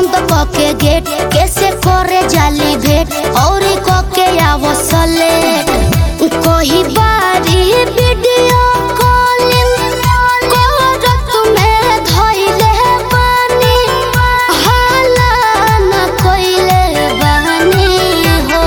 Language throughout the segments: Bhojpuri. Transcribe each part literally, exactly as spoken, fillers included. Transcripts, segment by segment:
बंद के गेट कैसे करे जाली भेट और के आवसले कोई बारी वीडियो कॉलिंग करत में धइले बानी हाला न कोइले बानी हो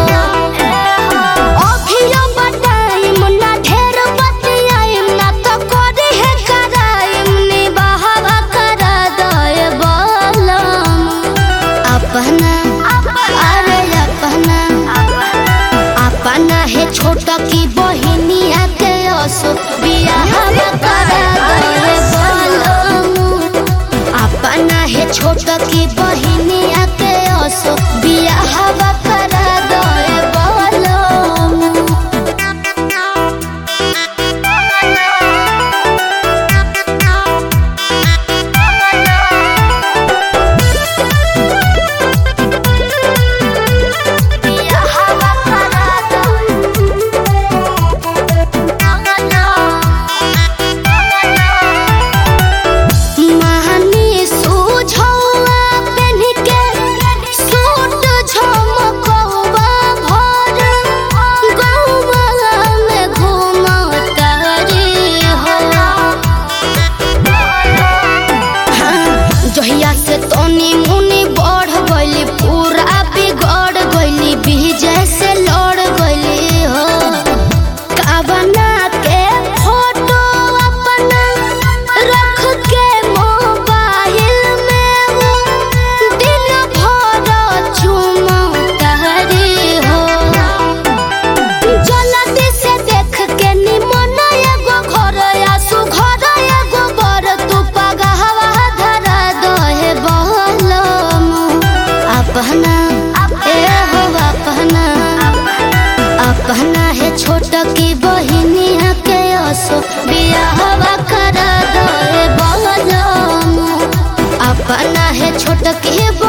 अभियो बताइम ना ढेर बतियाइम ना तो करे है कराइम नी बहावा करा दए बलम अपना अरे अपना अपना है छोटा की बहिनिया के असो बियाह करा दे बलम अपना है छोटा की बहिनिया के असो बियाह करा दे बलम जहिया से तनी मुनी बढ़ गइली पूरा बिगड़ गइली विजय से लड़ गइली हो कावना के फोटो अपना रख के मोबाइल में वो दिन भर चुमता रही हो जल्दी से देख के निमन एगो घर आसु घर एगो बर तू पगहवा अपना ए हो अपना अपना है छोटा की बहिनिया के असो बियाह करा दे बलम अपना है छोटा की